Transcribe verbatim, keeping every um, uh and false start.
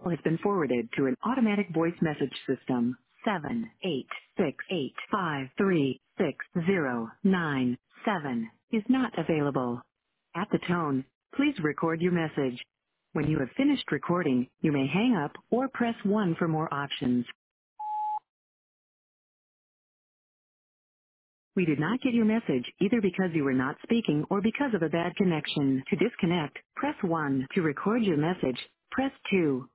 has been forwarded to an automatic voice message system. seven eight six eight five three six zero nine seven is not available. At the tone, please record your message. When you have finished recording, you may hang up or press one for more options. We did not get your message either because you were not speaking or because of a bad connection. To disconnect, press one. To record your message, press two.